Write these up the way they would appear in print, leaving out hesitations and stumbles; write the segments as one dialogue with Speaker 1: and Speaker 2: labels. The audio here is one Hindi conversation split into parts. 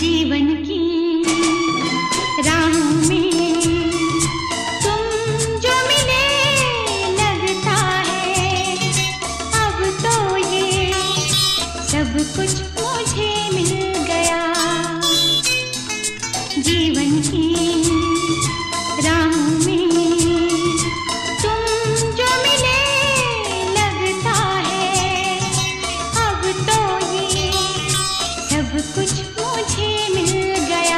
Speaker 1: जीवन की राहों में तुम जो मिले लगता है अब तो ये सब कुछ मुझे मिल गया। जीवन की राहों में तुम जो मिले लगता है अब तो ये सब कुछ मुझे मिल गया।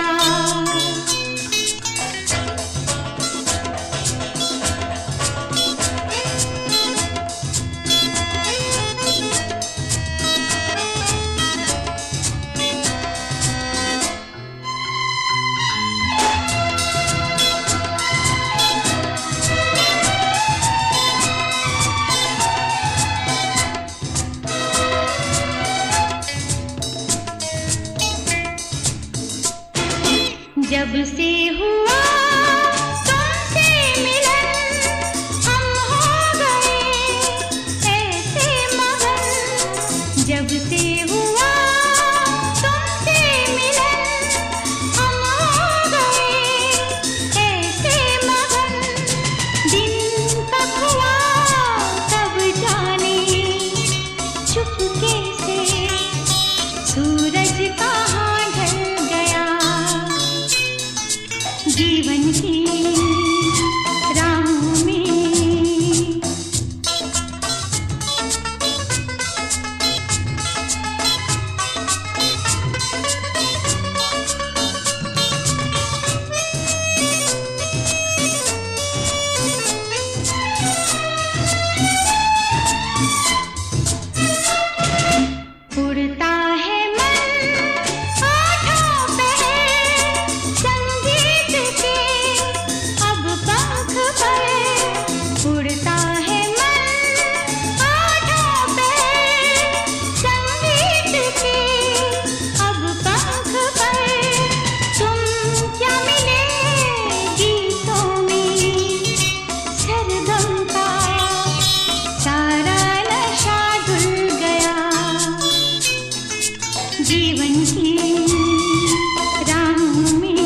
Speaker 1: जब से हुआ तुमसे मिलन हम हो गए ऐसे मगन। जब से हुआ तुमसे मिलन हम हो गए ऐसे मगन। दिन कब हुआ कब जाने चुपके से सूरज कहाँ ढल गया। जीवन की राहों में उड़ता है उड़ता है मन आठों पे संगीत के अब पंख पर। तुम क्या मिले गीतों में सरगम का सारा नशा धुल गया। जीवन की राहों में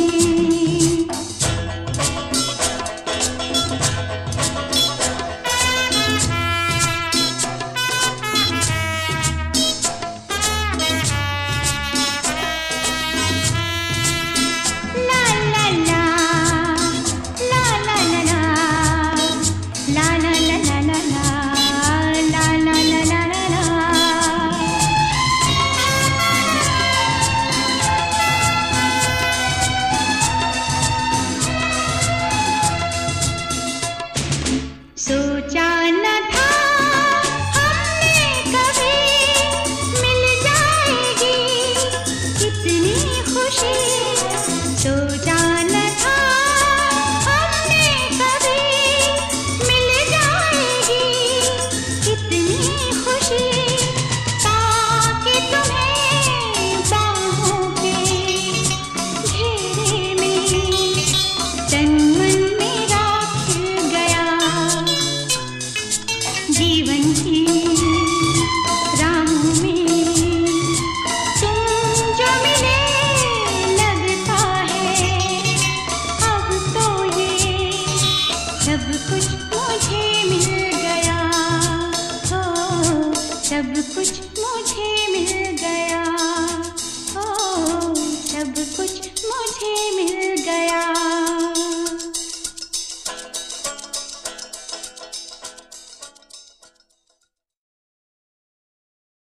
Speaker 1: सोचा न था हमने कभी मिल जाएगी कितनी खुशी। सोचा न था हमने कभी मिल जाएगी कितनी खुशी। ताकि तुम्हें बाहों के घेरे में तन मन मेरा खिल गया। जीवन की राहों में तुम जो मिले लगता है अब तो ये सब कुछ मुझे मिल गया। हो सब कुछ मुझे मिल गया।